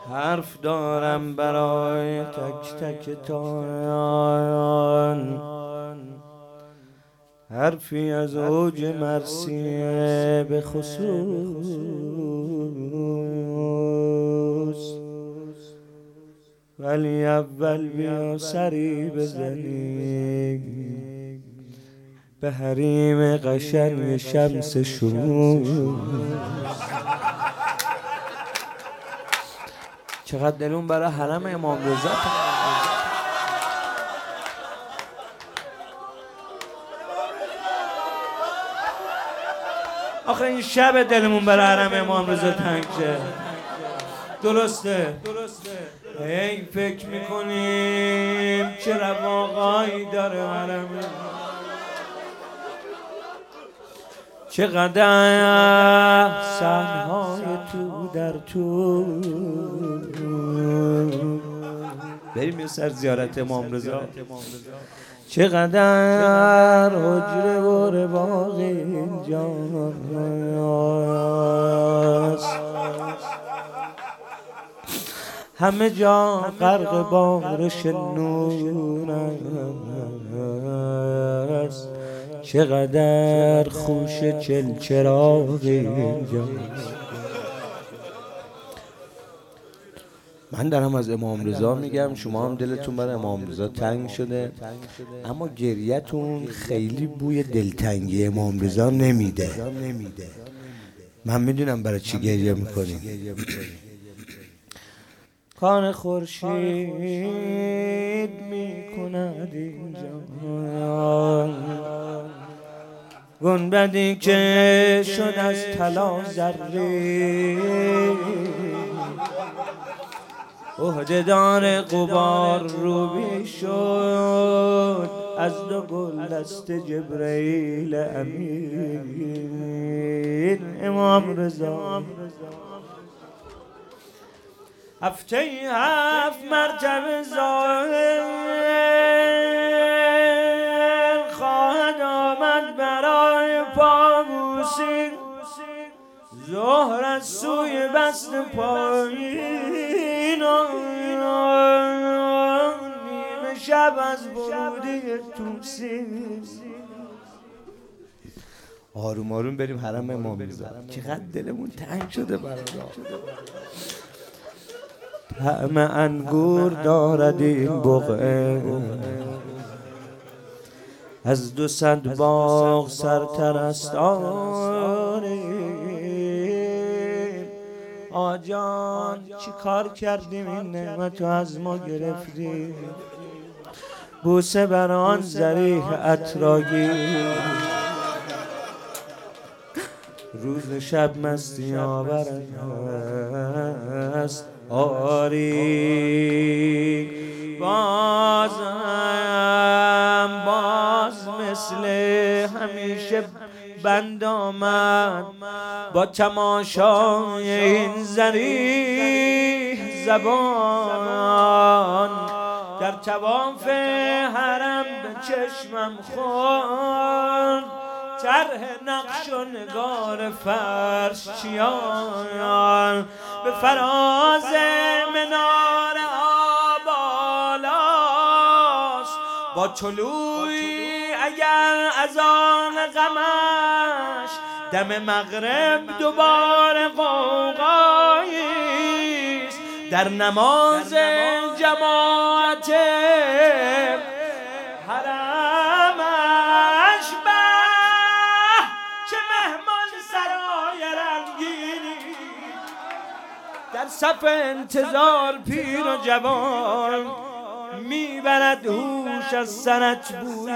حرف دارم برای تک تک تایان، حرفی از اوج مرثیه به خصوص، ولی اول بیا سری بزنی به حریم قشنگ شمس شروق. چقدر دلون برای حرم امام رضا. آخه این شب دلمون برای حرم امام رضا تنگ شه. درسته هی فکر میکنیم چه رواقایی داره حرم، چقدر صحنهای تو در تو. بریم یه سر زیارت امام رضا. چقدر حجره و رواق اینجاست، همه جا غرق بارش نور است، چقدر خوش چلچراغ اینجاست. من دارم از امام رضا میگم، شما هم دلتون برای امام رضا تنگ شده، اما گریه‌تون خیلی بوی دلتنگی امام رضا نمیده. من میدونم برای چی گریه میکنیم. کان خورشید میکند اینجا، گنبدی که شد از طلا زرین، عهده‌دار غبار روبی شد از دو گل دست جبرئیل امین. امام رضا هفته 7 مرتبه ظاهر خواهد آمد برای پابوسی، ظهر از سوی بست پایین و نیمه شب از برودی توسی. آروم آروم بریم حرم امام رضا. چقدر دلمون تنگ شده برای طعم انگور دارد این بقعه، از 200 باغ سرتر است آجان. چی کار کردیم این نعمت رو از ما گرفتیم؟ بوسه بر آن ذریح عطراگی، روز شب مستی آور است آری. باز مثل همیشه بند آمد با تماشای این ذریح زبان، در طواف حرم به چشمم خورد طرح نقش و نگار فرش چیان، به فراز منار آبالاست با طلوعی اگر از آن غمش دم مغرب دوباره غوغاییست، در نماز جماعت حرمش چه مهمان سرای رنگینی، در صف انتظار پیر و جوان میبرد هوش از سرت بوی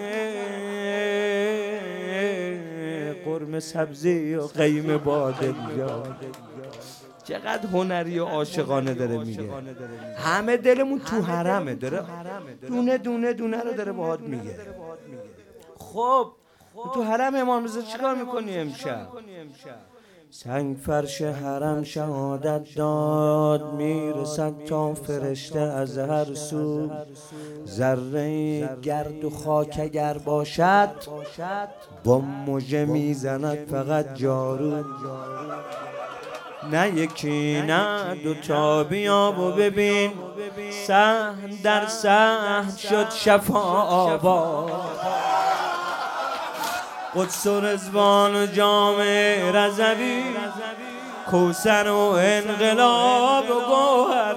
قرمه سبزی و قیم بادنجان. چقدر هنری و عاشقانه داره میگه. همه دلمون تو حرمه، داره دونه دونه دونه رو داره باهات میگه. خب تو حرم امام رضا چیکار میکنی امشب؟ سنگ فرش حرم شهادت داد، میرسد تا فرشته از هر سو، ذره گرد و خاک اگر باشد با مژه میزند فقط جارو. نه یکی نه دوتا، بیا و ببین صحن در صحن شد شفا آباد. قدس و رضوان و جام رضوی، کوثر و انقلاب و گوهر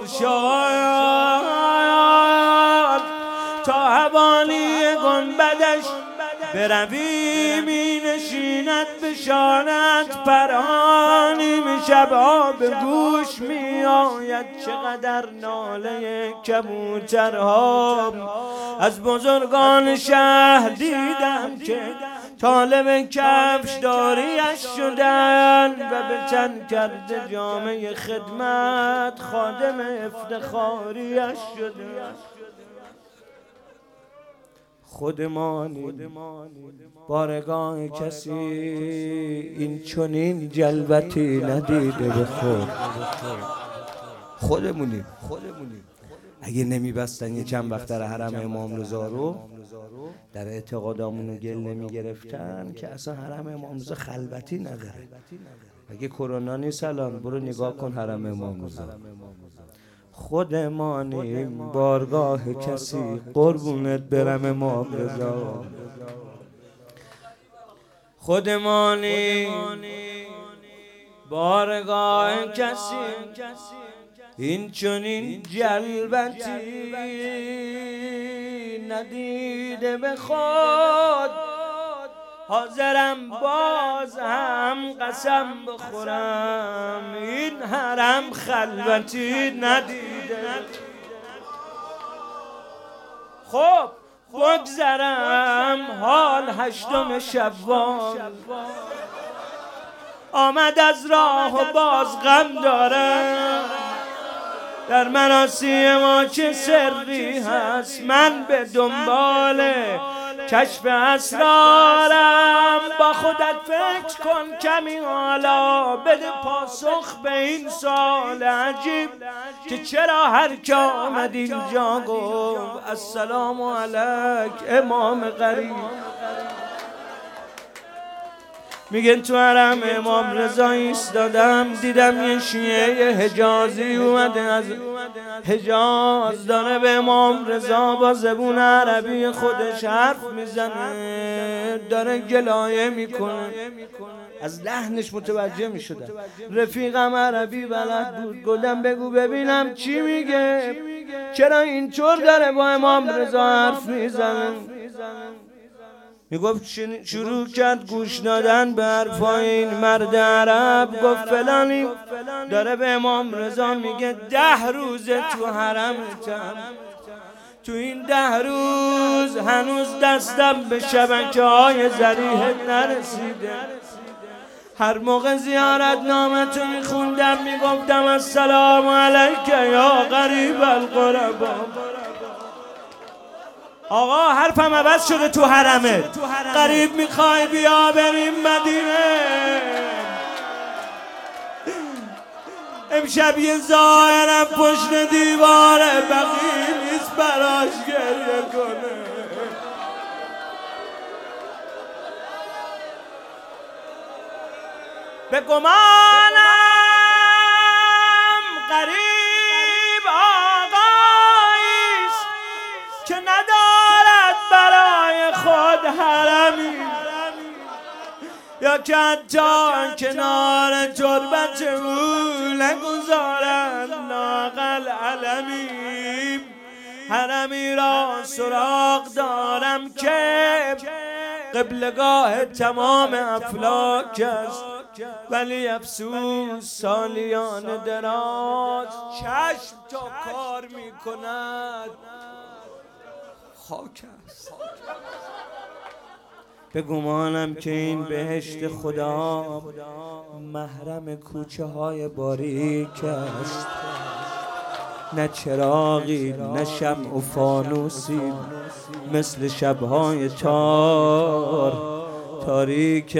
شاد. تا حوانی گنبدش بروی می نشیند بشارت پرانی، می شبها به گوش می آید چقدر ناله کبوترها. از بزرگان شهر دیدم که طالب کفشداریش شدن و به تن کرده جامعه خدمت خادم افتخاریش شدن. خودمانی بارگاه کسی این چنین جلوتی ندیده به خود. خودمونی اگه نمیبستن یه چند وقت در حرم امام رضا رو در اعتقادامونو گل نمیگرفتن که اصلا حرم امام رضا خلوتی نداره. اگه کرونا نیست الان برو نگاه کن حرم امام رضا. خودمانیم بارگاه کسی قربونت برم امام رضا. خودمانیم بارگاه کسی این چنین جلوتی ندیده به خود. حاضرم باز هم قسم بخورم این حرم خلوتی ندیده. خب بگذرم حال 8 شوال آمد از راه و باز غم دارم. در مناسی ما چه سری هست، من به دنبال کشف اسرارم. با خودت فکر کن کمی حالا، بده پاسخ به این سوال عجیب که چرا هر که آمد اینجا گفت السلام علیک امام غریب. میگن تو حرم امام رضا ایستادم دیدم یه شیعه حجازی اومده از حجاز، داره به امام رضا با زبون عربی خودش حرف میزنه، داره گلایه میکنه. از لحنش متوجه میشدم. رفیقم عربی بلد بود، گفتم بگو ببینم چی میگه، چرا اینطور داره با امام رضا حرف میزنه. میگفت شروع کرد گوش دادن به حرفای این مرد عرب. گفت فلانی داره به امام رضا میگه 10 روزه تو حرمتم، تو این 10 روز هنوز دستم به شبکه‌های ذریحت نرسیده. هر موقع زیارت نامتو میخوندم میگفتم السلام علیک یا غریب الغربا. آقا حرفم عوض شده تو حرمه. غریب میخوای بیا بریم مدینه. امشب یه ظاهرم پشت دیوار بقیه نیست براش گریه کنه. به گمانم غریب آقاییست که ندارد برای خود حرمی، یا که حتی کنار تربت او نگذارد لااقل علمی. حرمی را سراغ دارم که قبلگاه تمام افلاک است، ولی افسوس سالیان دراز چشم تا کار می کند خاک است. به گمانم که این بهشت خدا محرم کوچه های باریک است، نه چراغی نه شمع و فانوسی، مثل شبهای تاریک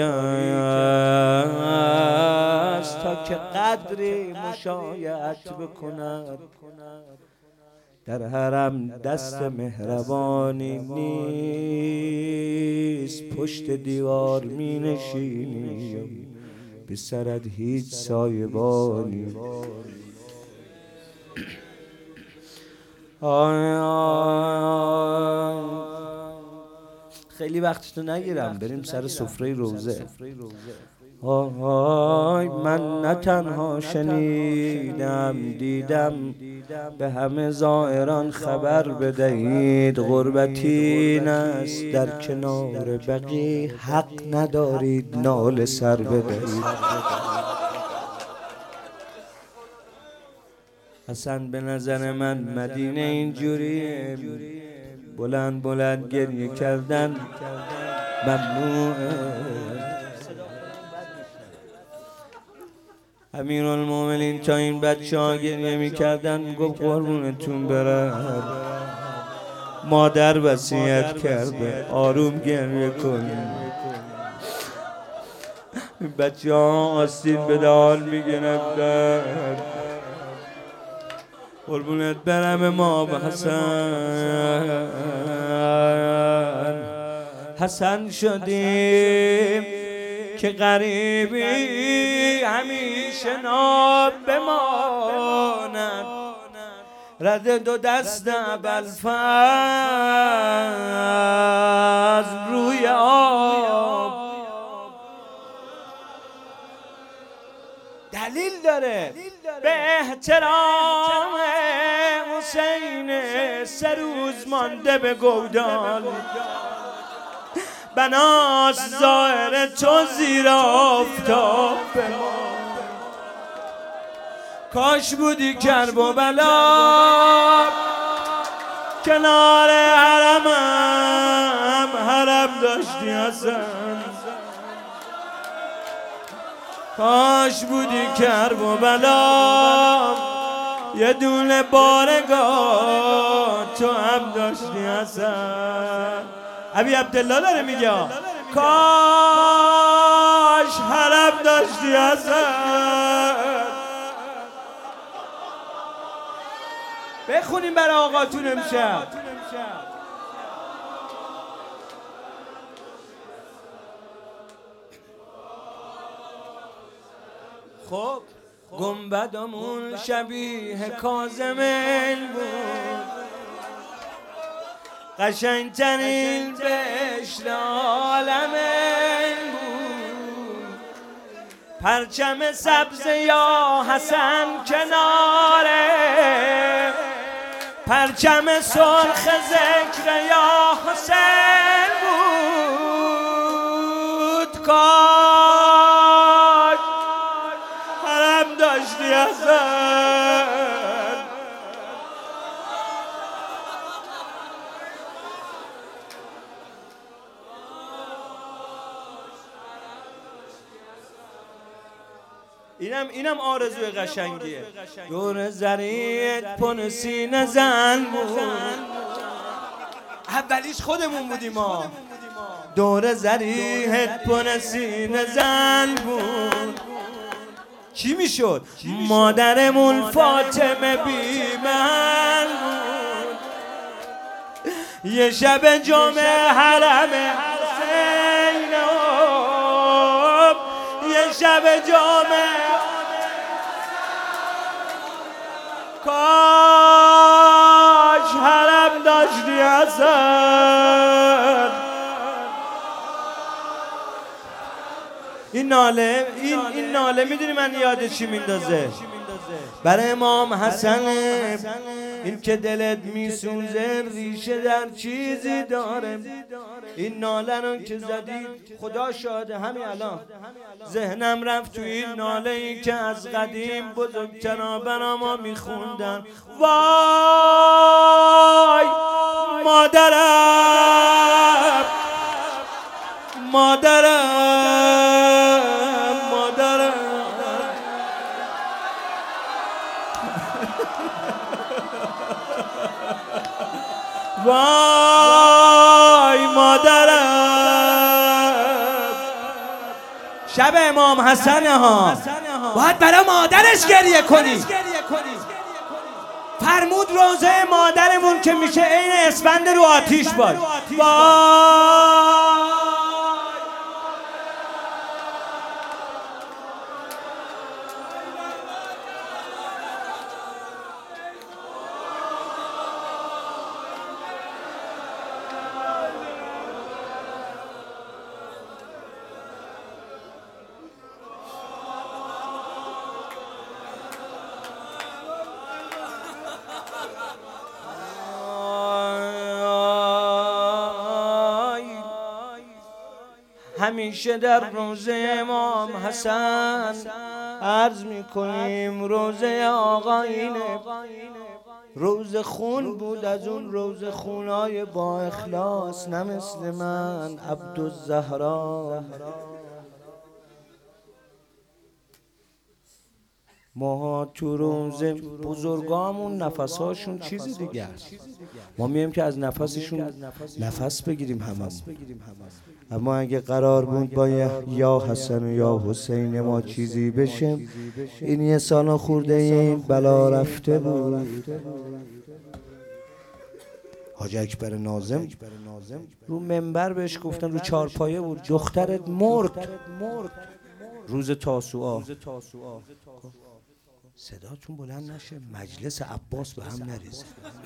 است، تا که قدری مشایعت بکند. در حرم دست مهربانی نیست، پشت دیوار می نشینی به سرت هیچ سایبانی. خیلی وقتتو نگیرم، بریم سر سفره روزه. آهای من نه تنها شنیدم دیدم، به همه زائران خبر بدهید غربتی این است در کنار بقی، حق ندارید نال سر بدهید. حسن به نظر من مدینه اینجوریه، بلند بلند گریه کردن ممنوعه. امیرالمومنین تا این بچه ها گریه میکردن گفت قربونتون برم، مادر وصیت کرده آروم گریه کنیم. بچه ها آستین به دهان میگرفتن. قربونت برم امام حسن شدیم که غریبی همیشه ناب بماند، رد دو دست ابوالفضل روی آب. دلیل داره به احترام حسین سه روز مانده به گودال، بناس ظاهر تو زیر آفتاب بمان. کاش بودی کربلا کنار حرمم، حرم داشتی حسن. کاش بودی کربلا یه دونه بارگاه تو هم داشتی حسن. ابی عبدالله داره میگه کاش حرم داشتی حسن. بخونیم برای آقاتون امشب. خب گنبدمون شبیه کاظمین بود، قشنگترین بشر عالمین بود. پرچم سبز یا حسن کناره، پرچم سرخ ذکر یا حسین بود. کاش حرم داشتی حسن. اینم آرزوی قشنگیه. دور زریت پن سینه زن بود، اولیش خودمون بودیم ما. دور زریت پن سینه زن بود، چی میشد؟ مادرمون فاطمه بی محل بود. یه شب جمعه حرم حسین، یه شب جمعه کاش حرم داشتی حسن. این ناله میدونی من یاد چی میندازه؟ برای امام حسن. این که دلت میسوزه ریشه در چیزی داره. این ناله رو که زدی خدا شاهده، همین الان ذهنم رفت تو این ناله ای که از قدیم بزرگترا برا ما میخوندن. وای مادرم مادرم مادرم. وای مادرم. شب امام حسن ها باید برای مادرش گریه کنی. فرمود روزه مادرمون که میشه عین اسفند رو آتیش باش. همیشه در روزه امام حسن عرض میکنیم روزه آقایینه، روز خون بود، از اون روز خونای با اخلاص، نه مثل من عبدالزهرا. ما تو روزه بزرگامون نفساشون چیزی دیگه است، ما میگیم که از نفسشون نفس بگیریم هممون. اما اگه قرار بود با یا حسن و یا حسین ما چیزی بشه، این 1 سال خورده این بلا رفته بود. حاج اکبر ناظم رو منبر بهش گفتن، رو چارپایه بود، دخترت مرد روز تاسوعا. صداتون بلند نشه، مجلس عباس به هم نریزه.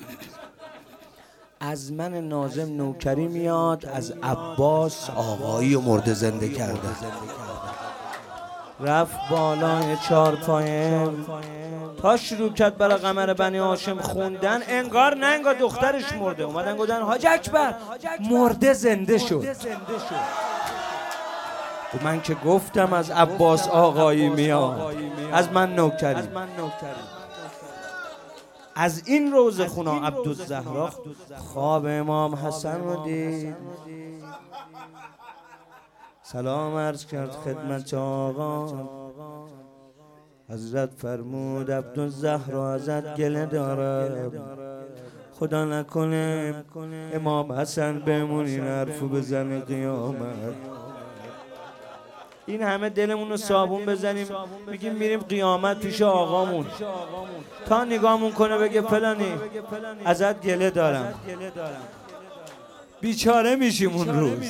از من ناظم نوکری میاد، از عباس آقایی و مرده زنده کرده. رفت بالای چارپایه تا شروع کرد برای قمر بنی هاشم خوندن، انگار نه انگار دخترش مرده. اومدن گفتن حاج اکبر مرده زنده شد. من که گفتم از عباس آقایی میاد، از من نوکری. از این روزه خونا عبدالزهرا خواب امام حسن رو دید، سلام عرض کرد خدمت آقا. حضرت فرمود عبدالزهرا ازت گله دارم، خدا نکنه امام حسن بهمون این حرفو بزنه قیامت. این همه دلمون رو صابون بزنیم میگیم میریم قیامت پیش آقامون، تا نگاهمون کنه بگه فلانی ازت گله دارم، بیچاره میشیم اون روز.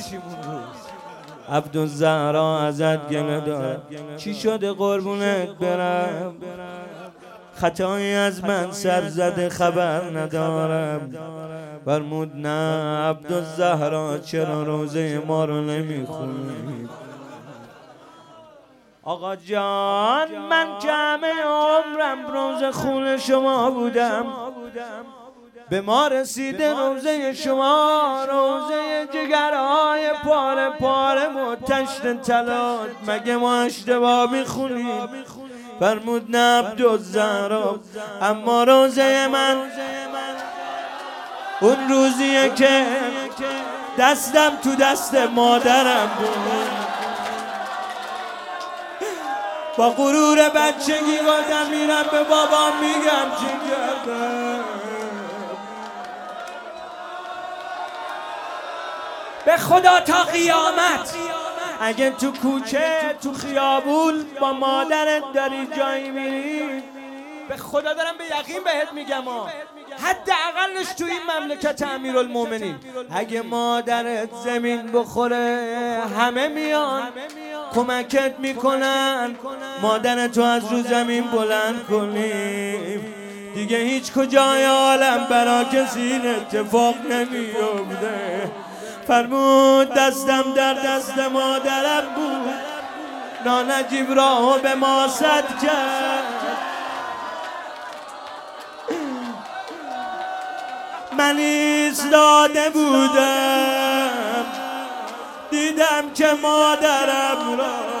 عبدالزهرا ازت گله دارم، چی شده قربونت برم، خطایی از من سر زده خبر ندارم. فرمود نه عبدالزهرا چرا روزه ما رو نمیخونی؟ آقا جان من که همه عمرم روز خون شما بودم، به ما رسیده روزه شما، روزه جگرهای پاره پاره متشن تلات، مگه ما اشتباه میخونیم؟ فرمود نه عبدالزهرا، اما روزه من اون روزیه که دستم تو دست مادرم بود، با غرور بچگی گفتم میرم به بابام میگم چی کردم. به خدا تا قیامت اگه تو کوچه تو خیابون با مادرت داری جایی میری، به خدا دارم به یقین بهت میگم حداقلش تو این مملکت امیرالمومنین اگه مادرت زمین بخوره همه میان کمکت میکنن مادرتو از رو زمین بلند کنیم. دیگه هیچ کجای عالم برا کسی این اتفاق نمیفته. فرمود دستم در دست مادرم بود، نانجیب راهو به ما صد کرد. من ایستاده بودم دیدم که مادرم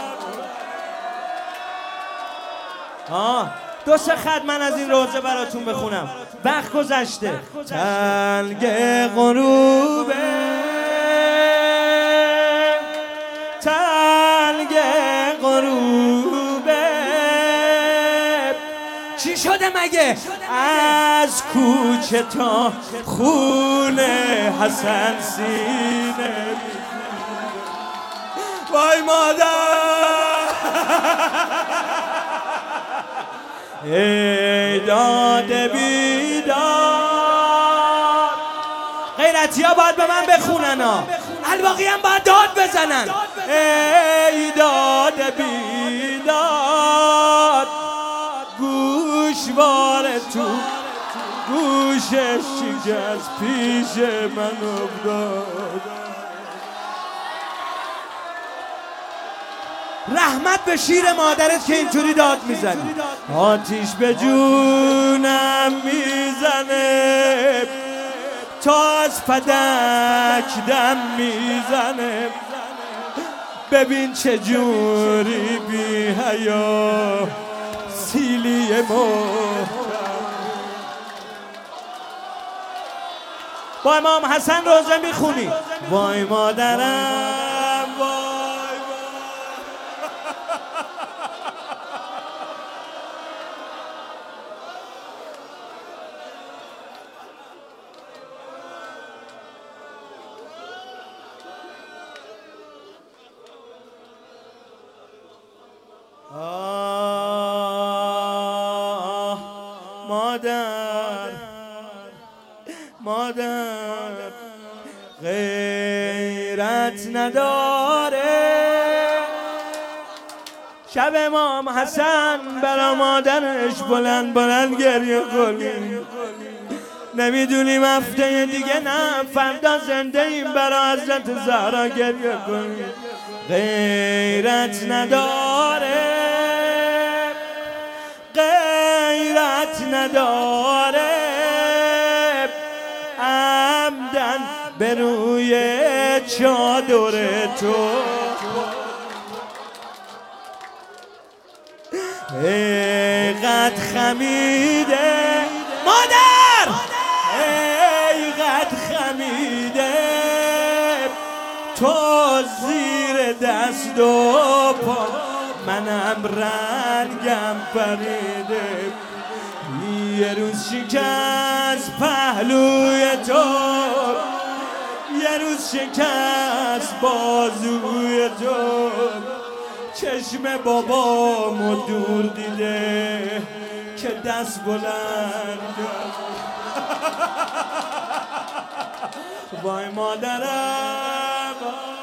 را دو سه خط من از این روزه براتون بخونم، وقت گذشته. تلگ غروبه تلگ غروبه، چی شده مگه؟ از کوچه تا خونه حسن سینه. وای مادر ای داد بیدار، غیرتی ها باید به من بخونن ها، الباقی هم باید داد بزنن. ای داد بیدار گوشوار تو گوشش شکست پیش من افتاد. رحمت به شیر مادرت که اینطوری داد میزنی. آتیش به جونم میزنه تا از فدک دم میزنه، ببین چه جوری بی حیا سیلی با امام حسن روزه میخونی وای مادرم وای مادر غیرت نداره شب امام حسن برا مادرش بلند بلند گریه کنیم نمیدونیم هفته دیگه نه فردا زنده ایم برا حضرت زهرا گریه کنیم غیرت نداره غیرت نداره عمدن به روی چادر تو قد خمیده مادر قد خمیده تو زیر دست و پا منم رنگم پریده یه روز شکست پهلوی تو یه روز شکست بازوی تو چشم بابامو دور دیده که دست بلند وای مادرم